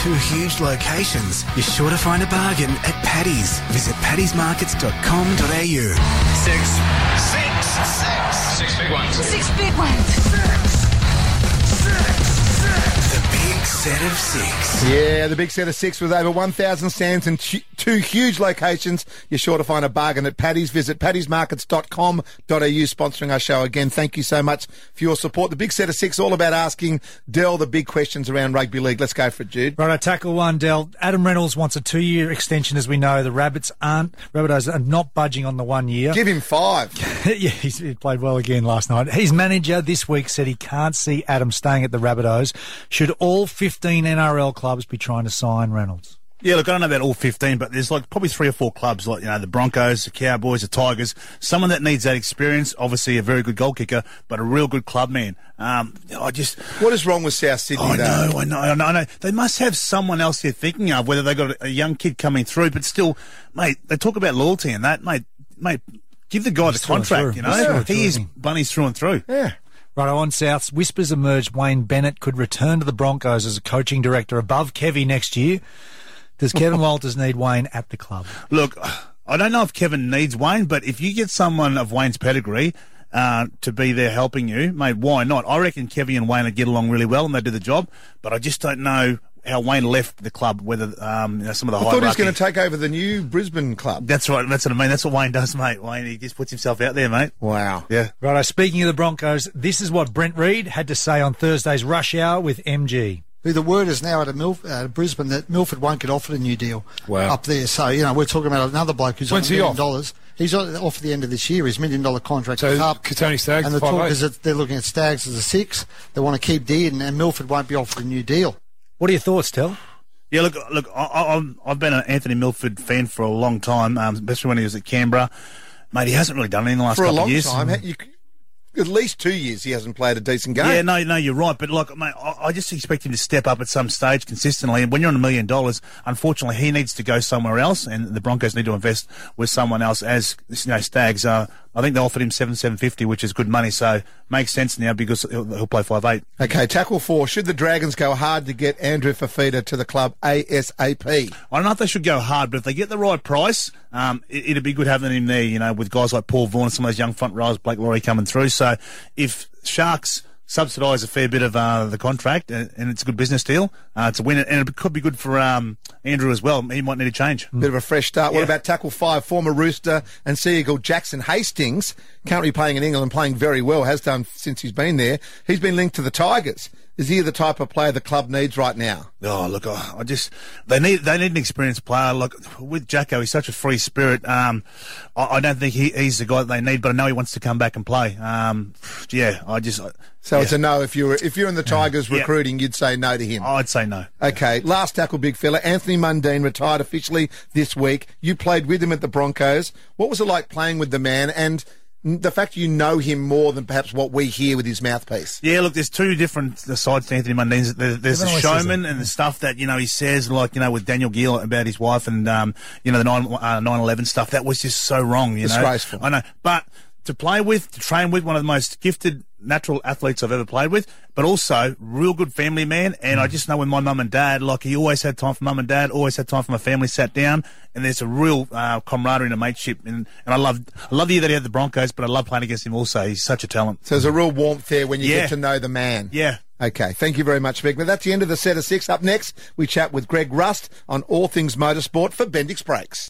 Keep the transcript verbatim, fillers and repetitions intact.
two huge locations, you're sure to find a bargain at Paddy's. Visit paddy's markets dot com dot a u. Six. Six. Six. Six big ones. Six big ones. Six. Six. Six. The big set of six. Yeah, the big set of six with over one thousand stands and ch- two huge locations. You're sure to find a bargain at Paddy's. Visit paddy's markets dot com dot a u, sponsoring our show again. Thank you so much for your support. The big set of six, all about asking Del the big questions around rugby league. Let's go for it, Jude. Right, I tackle one, Del. Adam Reynolds wants a two-year extension, as we know. The Rabbits aren't, Rabbitohs are not budging on the one year. Give him five. Yeah, he's, he played well again last night. His manager this week said he can't see Adam staying at the Rabbitohs. Should all fifteen N R L clubs be trying to sign Reynolds? Yeah, look, I don't know about all fifteen, but there's like probably three or four clubs, like, you know, the Broncos, the Cowboys, the Tigers, someone that needs that experience, obviously a very good goal kicker, but a real good club man. Um, I just... What is wrong with South Sydney, I though? know, I know, I know, I know. They must have someone else they're thinking of, whether they've got a young kid coming through, but still, mate, they talk about loyalty and that, mate, mate, give the guy He's the contract, you know? Yeah. He is bunnies through and through. Yeah. Right, on Souths, whispers emerged Wayne Bennett could return to the Broncos as a coaching director above Kevy next year. Does Kevin Walters need Wayne at the club? Look, I don't know if Kevin needs Wayne, but if you get someone of Wayne's pedigree uh, to be there helping you, mate, why not? I reckon Kevin and Wayne would get along really well and they do the job, but I just don't know how Wayne left the club, whether um, you know, some of the I hierarchy. thought he was going to take over the new Brisbane club. That's right. That's what I mean. That's what Wayne does, mate. Wayne, he just puts himself out there, mate. Wow. Yeah. Right, speaking of the Broncos, this is what Brent Reid had to say on Thursday's Rush Hour with M G. The word is now at a Milf- uh, Brisbane that Milford won't get offered a new deal Wow. up there. So, you know, we're talking about another bloke who's on a When's he million off? dollars. He's off at the end of this year. His million dollar contract So is up. Tony Staggs, and the five talk eight. is that they're looking at Staggs as a six. They want to keep Dearden, and Milford won't be offered a new deal. What are your thoughts, Tel? Yeah, look, look. I, I, I've been an Anthony Milford fan for a long time, um, especially when he was at Canberra. Mate, he hasn't really done anything in the last For a couple long of years. time. You, at least two years he hasn't played a decent game. Yeah, no, no, you're right. But, like, mate, I, I just expect him to step up at some stage consistently. And when you're on a million dollars, unfortunately, he needs to go somewhere else, and the Broncos need to invest with someone else. As you know, Staggs, uh, I think they offered him seven seven fifty, which is good money. So makes sense now because he'll, he'll play five eight. Okay, tackle four. Should the Dragons go hard to get Andrew Fafita to the club ASAP? I don't know if they should go hard, but if they get the right price, um, it, it'd be good having him there, you know, with guys like Paul Vaughan and some of those young front rowers, Blake Laurie coming through. So if Sharks subsidise a fair bit of uh, the contract, and, and it's a good business deal, uh, to win it, and it could be good for um, Andrew as well. He might need a change. Bit of a fresh start. What Yeah. about tackle five? Former Rooster and Sea Eagle Jackson Hastings, currently playing in England and playing very well, has done since he's been there. He's been linked to the Tigers. Is he the type of player the club needs right now? Oh, look, I, I just they need they need an experienced player. Look, with Jacko, he's such a free spirit. Um, I, I don't think he, he's the guy that they need, but I know he wants to come back and play. Um, yeah, I just I, So yeah. it's a no. If you're if you're in the Tigers Yeah. recruiting, you'd say no to him. I'd say no. Okay, last tackle, big fella. Anthony Mundine retired officially this week. You played with him at the Broncos. What was it like playing with the man, and the fact you know him more than perhaps what we hear with his mouthpiece? Yeah, look, there's two different sides to Anthony Mundine. There's, there's the Everyone always says showman that. and the stuff that, you know, he says, like, you know, with Daniel Gill about his wife and, um, you know, the nine eleven stuff. That was just so wrong, you know. Disgraceful. I know. But to play with, to train with one of the most gifted natural athletes I've ever played with, but also real good family man. And I just know when my mum and dad, like, he always had time for mum and dad, always had time for my family, sat down, and there's a real uh, camaraderie and a mateship. And, and I love I love the year that he had the Broncos, but I love playing against him also. He's such a talent. So there's a real warmth there when you Yeah. get to know the man. Yeah. Okay, thank you very much, Vic. But that's the end of the set of six. Up next, we chat with Greg Rust on all things motorsport for Bendix Brakes.